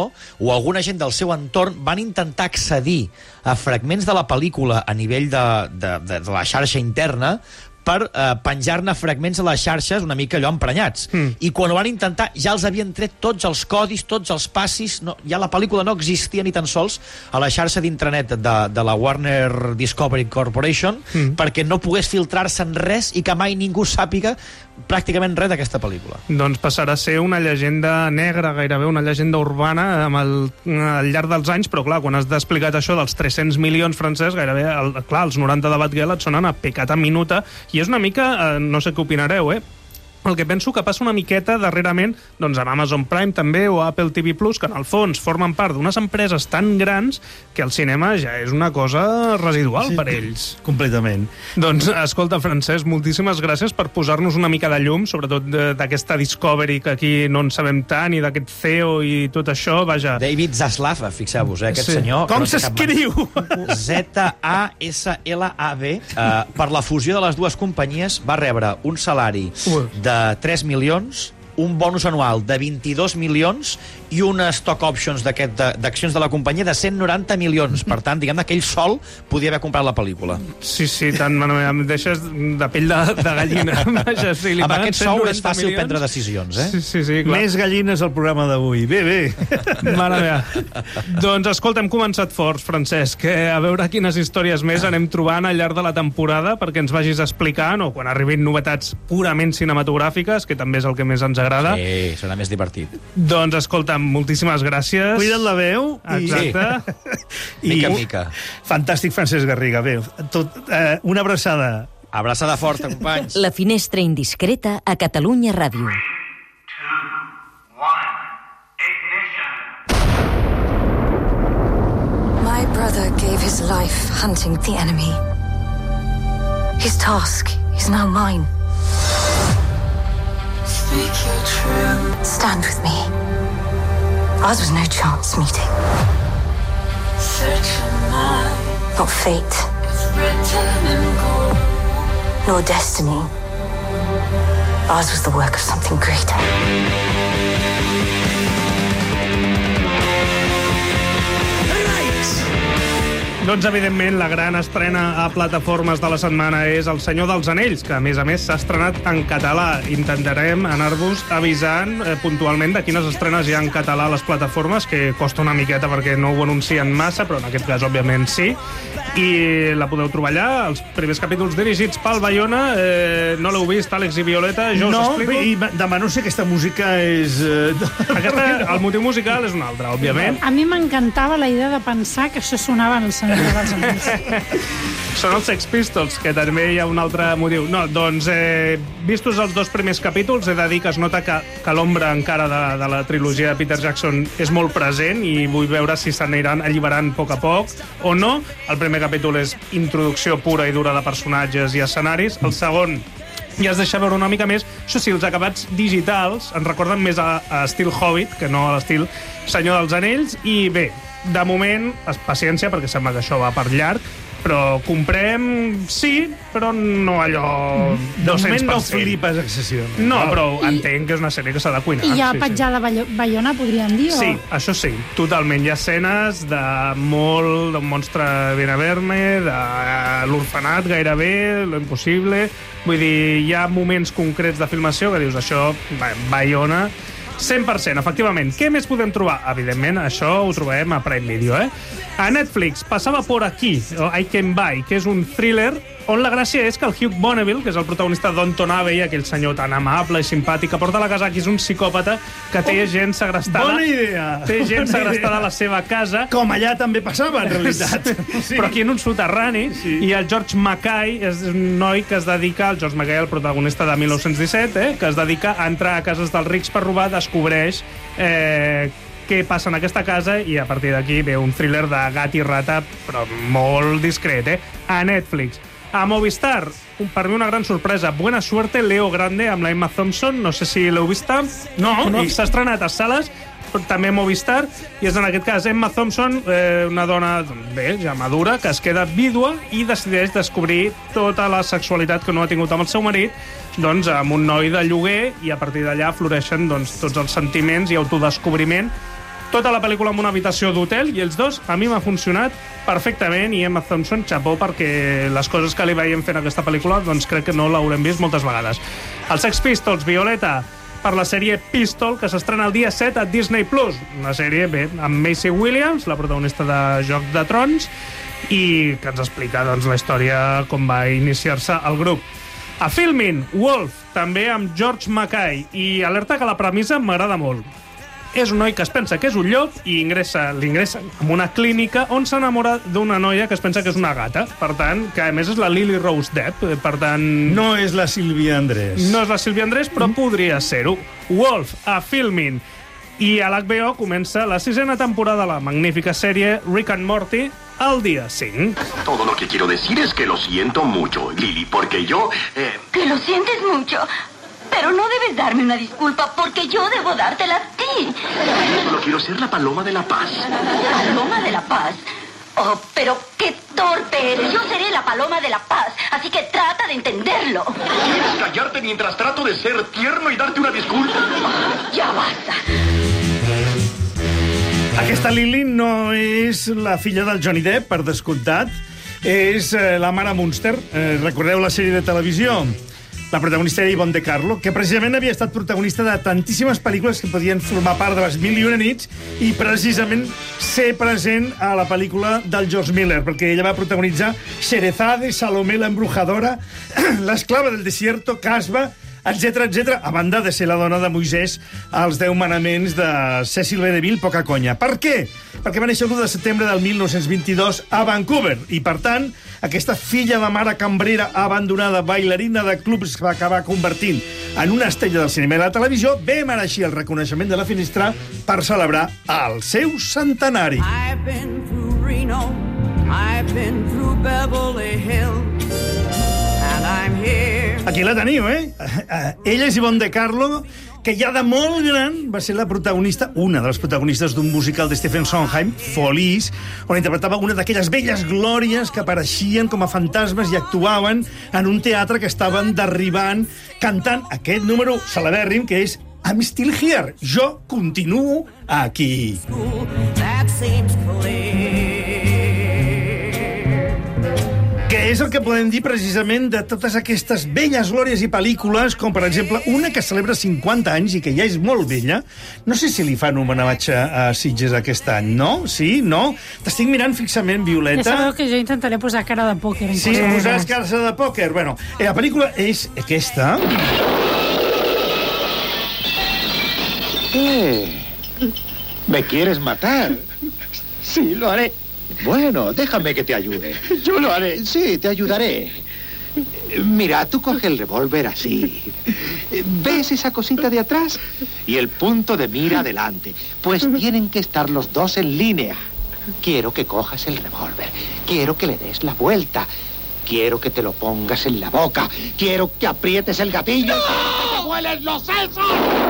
o alguna gent del seu entorn van intentar accedir a fragments de la pel·lícula a nivell de, de, de, de la xarxa interna per eh, penjar-ne fragments a les xarxes una mica allò emprenyats. Mm. I quan ho van intentar ja els havien tret tots els codis, tots els passis, no, ja la pel·lícula no existia ni tan sols a la xarxa d'intranet de, de la Warner Discovery Corporation, mm. perquè no pogués filtrar-se en res i que mai ningú sàpiga pràcticament res d'aquesta pel·lícula. Doncs passarà a ser una llegenda negra, gairebé una llegenda urbana amb el, al llarg dels anys, però clar, quan has d'explicat això dels tres-cents milions, Francesc, gairebé, el, clar, els noranta de Batgirl et sonen a pecat a minuta, i és una mica, eh, no sé què opinareu, eh? El que penso que passa una miqueta darrerament doncs amb Amazon Prime també o Apple T V Plus, que en el fons formen part d'unes empreses tan grans que el cinema ja és una cosa residual sí, per ells. Completament. Doncs, escolta, Francesc, moltíssimes gràcies per posar-nos una mica de llum, sobretot d'aquesta Discovery, que aquí no en sabem tant, i d'aquest C E O i tot això, vaja... David Zaslav, fixeu-vos, eh, aquest sí. senyor... Com s'escriu? Z A S L A V. Uh, per la fusió de les dues companyies va rebre un salari de de tres milions un bonus anual de vint-i-dos milions i una stock options d'aquest d'accions de la companyia de cent noranta milions. Per tant, diguem-ne que ell sol podia haver comprat la pel·lícula. Sí, sí, tant, em deixes de pell de, de gallina. Vaja, sí, amb aquest sou és fàcil milions. Prendre decisions, eh? Sí, sí, sí, clar. Més gallines al programa d'avui. Bé, bé. Mare meva. Doncs, escolta, hem començat forts, Francesc, eh? A veure quines històries més anem trobant al llarg de la temporada perquè ens vagis explicant, o quan arribin novetats purament cinematogràfiques, que també és el que més ens agrada. Sí, serà més divertit. Doncs, escolta, moltíssimes gràcies. Cuida't la veu. Exacte. I... Mica en mica. Fantàstic, Francesc Garriga. Bé, tot, eh, una abraçada. Abraçada forta, companys. La finestra indiscreta a Catalunya Ràdio. My brother gave his life hunting the enemy. His task is now mine. Speak your truth. Stand with me. Ours was no chance meeting. Such a night. Not fate. It's written in gold. Nor destiny. Ours was the work of something greater. Doncs, evidentment, la gran estrena a plataformes de la setmana és El Senyor dels Anells, que, a més a més, s'ha estrenat en català. Intentarem anar-vos avisant eh, puntualment de quines estrenes hi ha en català a les plataformes, que costa una miqueta perquè no ho anuncien massa, però en aquest cas, òbviament, sí. I la podeu trobar allà, els primers capítols dirigits pel Bayona. Eh, no l'heu vist, Àlex i Violeta? Jo no, us explico. I demano si aquesta música és... Eh... Aquesta, el motiu musical és un altre, òbviament. A mi m'encantava la idea de pensar que això sonava en el Senyor dels Anells. Són els Sex Pistols, que també hi ha un altre motiu. No, doncs, eh, vistos els dos primers capítols, he de dir que es nota que, que l'ombra encara de, de la trilogia de Peter Jackson és molt present i vull veure si s'aniran alliberant a poc a poc o no. El primer capítol és introducció pura i dura de personatges i escenaris. El segon ja es deixa veure una mica més. Això sí, els acabats digitals ens recorden més a, a estil Hobbit que no a l'estil Senyor dels Anells. I bé, de moment, paciència, perquè sembla que això va per llarg, però comprem, sí, però no allò dos-cents per cent. De moment no flipes excessivament. No, però I... entenc que és una sèrie que s'ha de cuinar. I hi ha sí, petjada sí. Bayona, podríem dir? Sí, o... això sí, totalment. Hi ha escenes de molt, d'un monstre ben a verme, de l'orfenat gairebé, lo impossible. Vull dir, hi ha moments concrets de filmació que dius, això, Bayona... cent per cent, efectivament. Què més podem trobar? Evidentment, això ho trobem a Prime Video, eh? A Netflix, Passava por aquí, o I Can Buy, que és un thriller on la gràcia és que el Hugh Bonneville, que és el protagonista d'Downton Abbey, aquell senyor tan amable i simpàtic, que porta a la casa, que és un psicòpata que té oh, gent segrestada. Bona idea! Té gent segrestada a la seva casa. Com allà també passava, en realitat. Sí. Però aquí en un soterrani. Sí. I el George Mackay és un noi que es dedica, el George Mackay, el protagonista de mil nou-cents disset, eh, que es dedica a entrar a cases dels rics per robar, descobreix eh, què passa en aquesta casa i a partir d'aquí ve un thriller de gat i rata, però molt discret, eh? A Netflix. A Movistar, per mi una gran sorpresa, Buena Suerte, Leo Grande, amb la Emma Thompson, no sé si l'heu vista. No, no. S'ha estrenat a sales, però també a Movistar, i és en aquest cas Emma Thompson, eh, una dona bé, ja madura, que es queda vídua i decideix descobrir tota la sexualitat que no ha tingut amb el seu marit, doncs amb un noi de lloguer, i a partir d'allà floreixen doncs, tots els sentiments i autodescobriment. Tota la pel·lícula en una habitació d'hotel, i els dos, a mi m'ha funcionat perfectament, i Emma Thompson, xapó, perquè les coses que li veiem fent aquesta pel·lícula, doncs crec que no l'haurem vist moltes vegades. Els Sex Pistols, Violeta, per la sèrie Pistol, que s'estrena el dia set a Disney plus. Una sèrie, bé, amb Maisie Williams, la protagonista de Joc de Trons, i que ens explica doncs, la història, com va iniciar-se el grup. A Filmin, Wolf, també amb George Mackay, i alerta que la premissa m'agrada molt. És un noi que es pensa que és un llop i ingressa, l'ingressa en una clínica on s'enamora d'una noia que es pensa que és una gata. Per tant, que a més és la Lily Rose Depp. Per tant... No és la Sílvia Andrés. No és la Sílvia Andrés, però mm. podria ser-ho. Wolf, a Filmin. I a l'H B O comença la sisena temporada de la magnífica sèrie Rick and Morty al dia cinc. Todo lo que quiero decir es que lo siento mucho, Lily, porque yo... Eh... ¿Que lo sientes mucho? Pero no debes darme una disculpa porque yo debo dártela a ti. Solo quiero ser la Paloma de la Paz. ¿Paloma de la Paz? Oh, pero qué torpe eres. Yo seré la paloma de la paz, así que trata de entenderlo. ¿Quieres callarte mientras trato de ser tierno y darte una disculpa? Ya basta. Aquesta Lily no és la filla del Johnny Depp, per descomptat. És eh, la mare Munster. Eh, recordeu la sèrie de televisió? La protagonista era Yvonne de Carlo, que precisament havia estat protagonista de tantíssimes pel·lícules que podien formar part de les Mil i una nits i precisament ser present a la pel·lícula del George Miller, perquè ella va protagonitzar Sherezade, Salomé la embrujadora, L'esclava del desierto, Casba, etcètera, etcètera, a banda de ser la dona de Moisès als Deu manaments de Cecil B. DeMille, poca conya. Per què? Perquè va néixer l'u de setembre del mil nou-cents vint-i-dos a Vancouver, i per tant, aquesta filla de mare cambrera abandonada, bailarina de clubs que va acabar convertint en una estrella del cinema i la televisió, ve mereixir el reconeixement de la Finestra per celebrar el seu centenari. I've been through Reno, I've been through Beverly Hills, and I'm here. Aquí la teniu, eh? Ella és Yvonne de Carlo, que ja de molt gran va ser la protagonista, una de les protagonistes d'un musical de Stephen Sondheim, Feliç, on interpretava una d'aquelles velles glòries que apareixien com a fantasmes i actuaven en un teatre que estaven derribant, cantant aquest número celebèrrim, que és I'm Still Here. Jo continuo aquí. That seems clear. Que és el que podem dir precisament de totes aquestes velles glòries i pel·lícules, com per exemple una que celebra cinquanta anys i que ja és molt vella. No sé si li fan un homenatge a Sitges aquest any, no? Sí? No? T'estic mirant fixament, Violeta. Ja sabeu que jo intentaré posar cara de pòquer. Sí, posaràs cara de pòquer. Bueno, la pel·lícula és aquesta. Eh, ¿me quieres matar? Sí, lo haré. Bueno, déjame que te ayude. Yo lo haré. Sí, te ayudaré. Mira, tú coge el revólver así. ¿Ves esa cosita de atrás? Y el punto de mira adelante. Pues tienen que estar los dos en línea. Quiero que cojas el revólver. Quiero que le des la vuelta. Quiero que te lo pongas en la boca. Quiero que aprietes el gatillo. ¡No! ¡Que te vueles los sesos!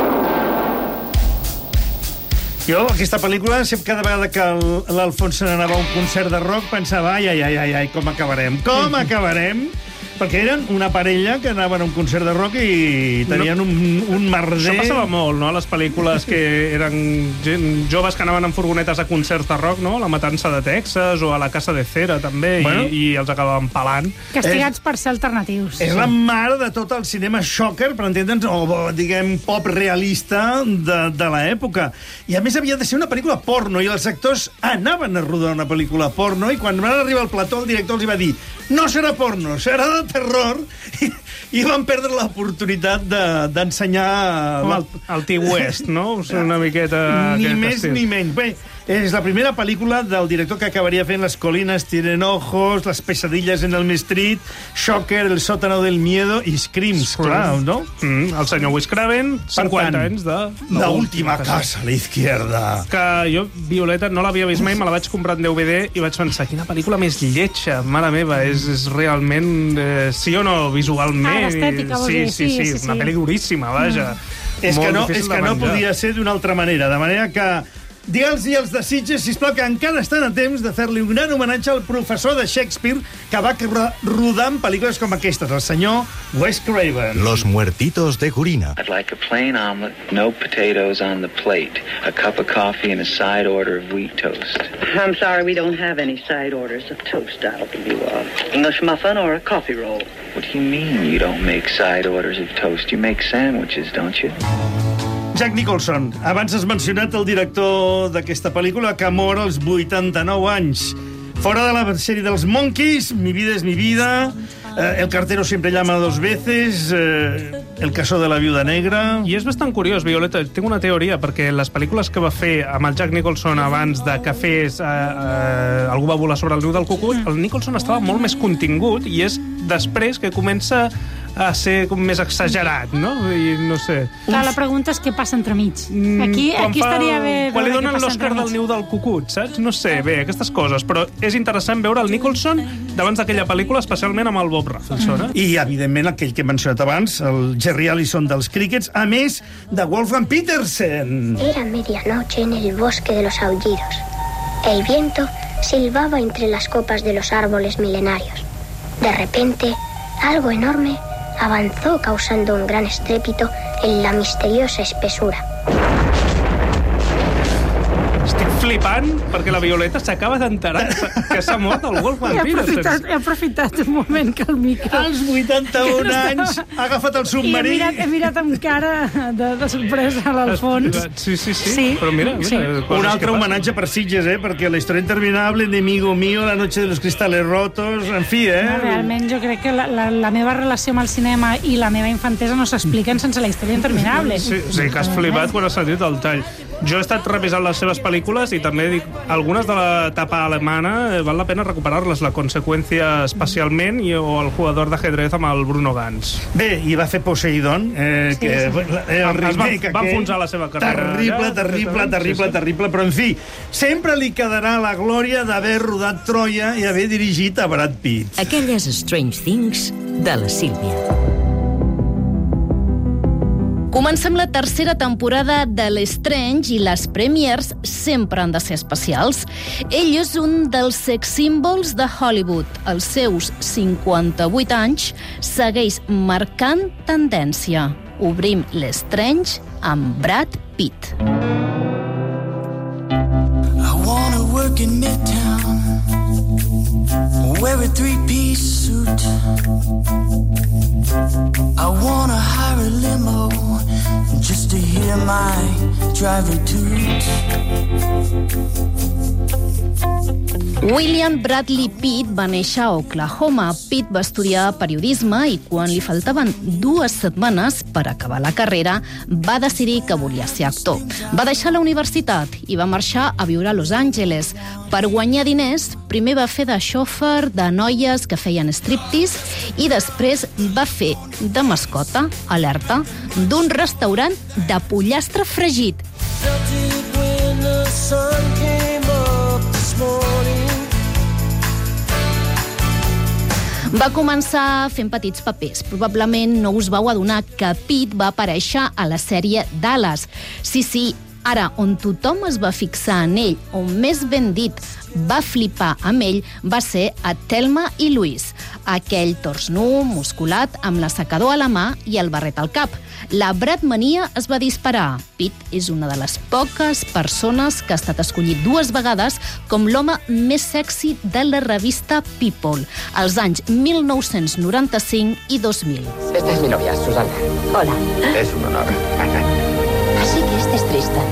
Jo, aquesta pel·lícula, cada vegada que l'Alfons se n'anava a un concert de rock, pensava, ai, ai, ai, ai, com acabarem, com acabarem? Perquè eren una parella que anaven a un concert de rock i tenien no, un, un merder... Això passava molt, no?, a les pel·lícules que eren gent, joves que anaven en furgonetes a concerts de rock, no?, La matança de Texas o a La casa de cera, també, bueno, i, i els acabaven pelant. Castigats és, per ser alternatius. És la mare de tot el cinema shocker, per entendre'ns, o, diguem, pop realista de, de l'època. I, a més, havia de ser una pel·lícula porno, i els actors anaven a rodar una pel·lícula porno, i quan van arribar al plató, el director els va dir no serà porno, serà de terror, i, i van perdre l'oportunitat d'ensenyar... De, el, el T-West, no? Una miqueta... Ni més estil. Ni menys. Bé, és la primera pel·lícula del director que acabaria fent Les colinas tienen ojos, Las pesadillas en el Street, Shocker, El sótano del miedo i Screams, clar, no? Mm, el senyor Wes Craven, cinquanta tant, anys de... La última casa a la izquierda. Que jo, Violeta, no l'havia vist mai, me la vaig comprar en D V D i vaig pensar, quina pel·lícula més lletja, mare meva, és, és realment, eh, sí o no, visualment. Ah, l'estètica, sí, sí, sí, sí, sí, una pel·li duríssima, vaja. Mm. És que no, és que no podia ser d'una altra manera, de manera que digue'ls i els de Sitges, sisplau, que encara estan a temps de fer-li un gran homenatge al professor de Shakespeare que va rodar en pel·lícules com aquestes, el senyor Wes Craven. Los muertitos de Gurina. I'd like a plain omelet, no potatoes on the plate, a cup of coffee and a side order of wheat toast. I'm sorry, we don't have any side orders of toast. I'll give you a English muffin or a coffee roll. What do you mean you don't make side orders of toast? You make sandwiches, don't you? Jack Nicholson. Abans has mencionat el director d'aquesta pel·lícula que mor als vuitanta-nou anys. Fora de la sèrie dels Monkeys, Mi vida es mi vida, eh, El cartero siempre llama dos veces, eh, El caso de la viuda negra... I és bastant curiós, Violeta, tinc una teoria, perquè les pel·lícules que va fer amb el Jack Nicholson abans de que fes eh, eh, Algú va volar sobre el niu del cucut, el Nicholson estava molt més contingut i és després que comença a ser com més exagerat, no? I no sé... Clar, la pregunta és què passa entremig. Aquí, aquí estaria bé... Quan li donen l'Òscar del niu del cucut, saps? No sé, bé, aquestes coses. Però és interessant veure el Nicholson d'abans d'aquella pel·lícula, especialment amb el Bob Rafelson. Eh? I, evidentment, aquell que he mencionat abans, el Jerry Allison dels Crickets, a més de Wolfgang Petersen. Era medianoche en el bosque de los aullidos. El viento silbaba entre las copas de los árboles milenarios. De repente, algo enorme avanzó causando un gran estrépito en la misteriosa espesura. Estic flipant perquè la Violeta s'acaba d'enterar que s'ha mort el Wolf He Vampiro. aprofitat, he aprofitat un moment que el micro... Als vuitanta-un anys ha agafat el I he submarí. mirat, he mirat amb cara de, de sorpresa a l'Alfons. Sí, sí, sí, Sí. però mira, mira Sí. Un altre homenatge per Sitges, eh? Perquè la història interminable, Enemigo mío, La noche de los cristales rotos, en fi, eh? No, realment, jo crec que la, la, la meva relació amb el cinema i la meva infantesa no s'expliquen sense la història interminable. Sí, sí, que has flipat quan has sentit el tall. Jo he estat revisant les seves pel·lícules i també dic, algunes de l'etapa alemana eh, val la pena recuperar-les, La conseqüència especialment, i, o El jugador d'ajedrez amb el Bruno Gans. Bé, i va fer Poseidon, eh, Sí, que sí. el Es va- remake va aquell, enfonsar la seva carrera. Terrible, Ja, terrible, sí, terrible, sí. terrible, però en fi, sempre li quedarà la glòria d'haver rodat Troia i haver dirigit a Brad Pitt. Aquelles Strange Things de la Sílvia. Comencem la tercera temporada de l'Strange i les premiers sempre han de ser especials. Ell és un dels sex símbols de Hollywood. Als seus cinquanta-vuit anys segueix marcant tendència. Obrim l'Strange amb Brad Pitt. I wanna work in Midtown, wear a three-piece suit. I wanna hire a limo just to hear my driver toot. William Bradley Pitt va néixer a Oklahoma. Pitt va estudiar periodisme i quan li faltaven dues setmanes per acabar la carrera va decidir que volia ser actor. Va deixar la universitat i va marxar a viure a Los Angeles. Per guanyar diners, primer va fer de xòfer de noies que feien striptease i després va fer de mascota, alerta, d'un restaurant de pollastre fregit. Felt it when the sun came up this morning. Va començar fent petits papers. Probablement no us vau adonar que Pitt va aparèixer a la sèrie Dallas. Sí, sí, ara, on tothom es va fixar en ell, o més ben dit, va flipar amb ell, va ser a Thelma i Louise. Aquell tors nu, musculat, amb l'assecador a la mà i el barret al cap. La Bradmania es va disparar. Pitt és una de les poques persones que ha estat escollit dues vegades com l'home més sexy de la revista People, als anys mil nou-cents noranta-cinc i dos mil. Esta es mi novia, Susana. Hola. Es un honor. Así que este es Tristan.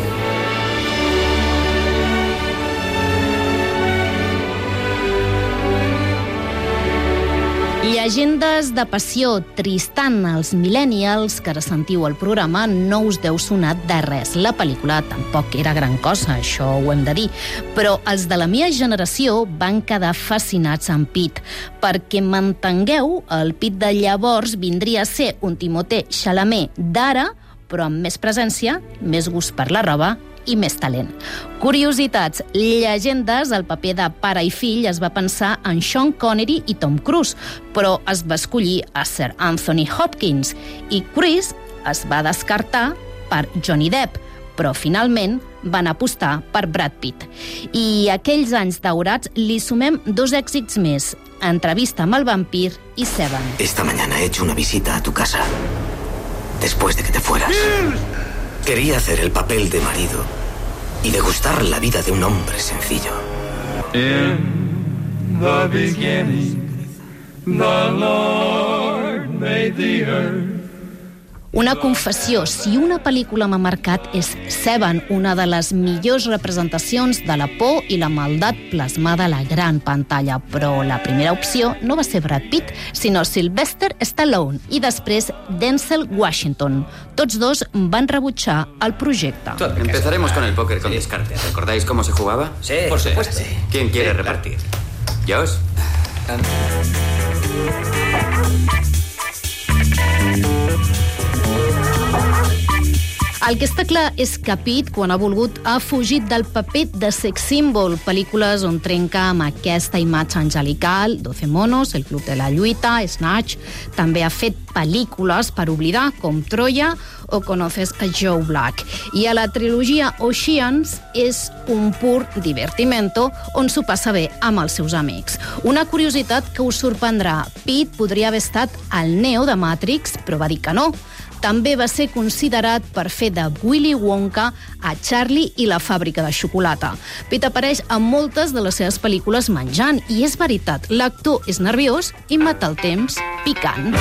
Llegendes de passió. Tristan, els millennials que ara sentiu al programa, no us deu sonar de res. La pel·lícula tampoc era gran cosa, això ho hem de dir. Però els de la meva generació van quedar fascinats amb Pitt. Perquè m'entengueu, el Pitt de llavors vindria a ser un Timothée Chalamet d'ara, però amb més presència, més gust per la roba i més talent. Curiositats, llegendes, el paper de pare i fill es va pensar en Sean Connery i Tom Cruise, però es va escollir a Sir Anthony Hopkins i Chris es va descartar per Johnny Depp, però finalment van apostar per Brad Pitt. I a aquells anys daurats li sumem dos èxits més, Entrevista amb el vampir i Seven. Esta mañana he hecho una visita a tu casa. Después de que te fueras. Quería hacer el papel de marido y degustar la vida de un hombre sencillo. In the beginning, the Lord made the earth. Una confessió, si una pel·lícula m'ha marcat és Seven, una de les millors representacions de la por i la maldat plasmada a la gran pantalla. Però la primera opció no va ser Brad Pitt, sinó Sylvester Stallone i després Denzel Washington. Tots dos van rebutjar el projecte. Empezaremos con el póker con descarte. ¿Recordáis cómo se jugaba? Sí, por sí, supuesto. sí. ¿Quién quiere Sí, repartir? ¿Josh? El que està clar és que Pitt, quan ha volgut, ha fugit del paper de sex symbol, pel·lícules on trenca amb aquesta imatge angelical, doce monos, El club de la lluita, Snatch. També ha fet pel·lícules per oblidar, com Troia o Conoces a Joe Black. I a la trilogia Oceans és un pur divertimento on s'ho passa bé amb els seus amics. Una curiositat que us sorprendrà. Pitt podria haver estat el Neo de Matrix, però va dir que no. També va ser considerat per fer de Willy Wonka a Charlie i la fàbrica de xocolata. Pitt apareix en moltes de les seves pel·lícules menjant, i és veritat, l'actor és nerviós i mata el temps picant.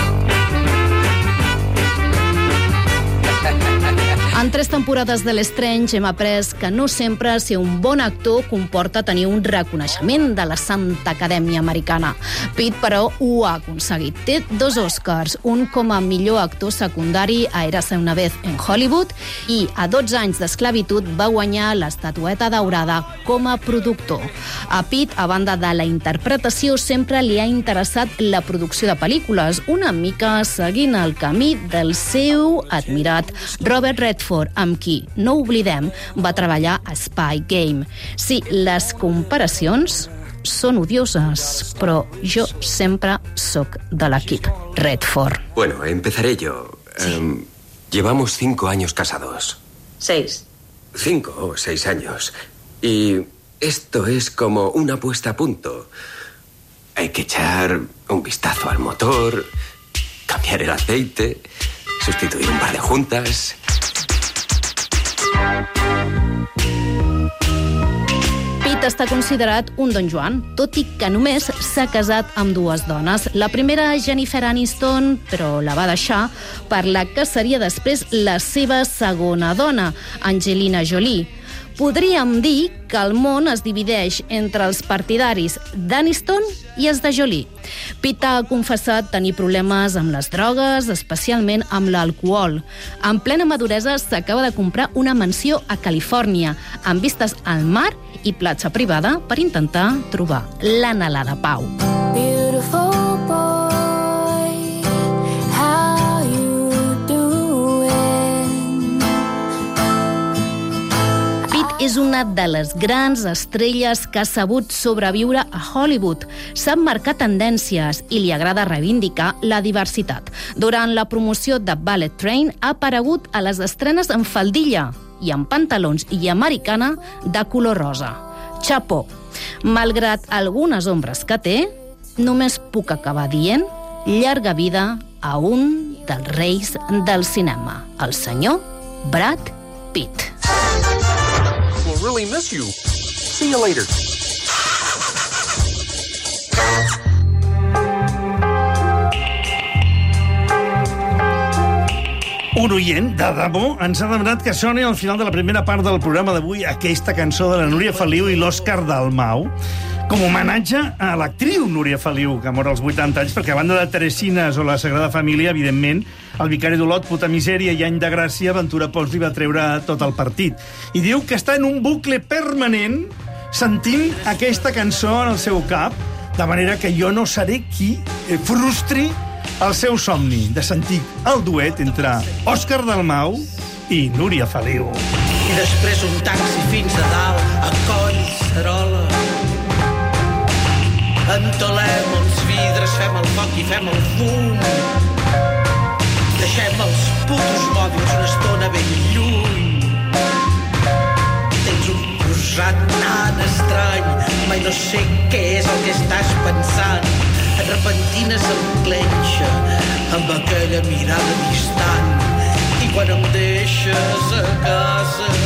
En tres temporades de l'Strange hem après que no sempre ser un bon actor comporta tenir un reconeixement de la Santa Acadèmia Americana. Pitt, però, ho ha aconseguit. Té dos Oscars, un com a millor actor secundari a Érase una vez en Hollywood, i a dotze anys d'esclavitud va guanyar l'estatueta daurada com a productor. A Pitt, a banda de la interpretació, sempre li ha interessat la producció de pel·lícules, una mica seguint el camí del seu admirat Robert Redford, amb qui, no oblidem, va treballar a Spy Game. Sí, les comparacions són odioses, pero yo siempre soc de l'equip Redford. Bueno, empezaré yo. Sí. Um, llevamos cinco años casados. Seis. Cinco o seis años. Y esto es como una puesta a punto. Hay que echar un vistazo al motor, cambiar el aceite, sustituir un par de juntas. Pitt està considerat un Don Juan, tot i que només s'ha casat amb dues dones. La primera, Jennifer Aniston, però la va deixar per la que seria després la seva segona dona, Angelina Jolie. Podríem dir que el món es divideix entre els partidaris d'Aniston i els de Jolie. Pitt ha confessat tenir problemes amb les drogues, especialment amb l'alcohol. En plena maduresa s'acaba de comprar una mansió a Califòrnia, amb vistes al mar i platja privada, per intentar trobar l'anhelada pau. Beautiful boy, how you doing? Pitt és una de les grans estrelles que ha sabut sobreviure a Hollywood. Sap marcar tendències i li agrada reivindicar la diversitat. Durant la promoció de Bullet Train ha aparegut a les estrenes en faldilla i amb pantalons i americana de color rosa. Chapeau. Malgrat algunes ombres que té, només puc acabar dient llarga vida a un dels reis del cinema, el senyor Brad Pitt. We'll really miss you. See you later. Un oient, de debò, ens ha demanat que soni al final de la primera part del programa d'avui aquesta cançó de la Núria Feliu i l'Òscar Dalmau, com a homenatge a l'actriu Núria Feliu, que mor als vuitanta anys, perquè a banda de Teresines o la Sagrada Família, evidentment, el Vicari d'Olot, Puta Misèria i Any de Gràcia, Ventura Pons li va treure tot el partit. I diu que està en un bucle permanent sentint aquesta cançó en el seu cap, de manera que jo no seré qui frustri el seu somni de sentir el duet entre Òscar Dalmau i Núria Feliu. I després un taxi fins a dalt, a Collserola. Entolem els vidres, fem el foc i fem el fum. Deixem els putos mòbils una estona ben lluny. Tens un posat tan estrany, mai no sé què és el que estàs pensant. Et repentines em clenxa amb aquella mirada distant. I quan em deixes a casa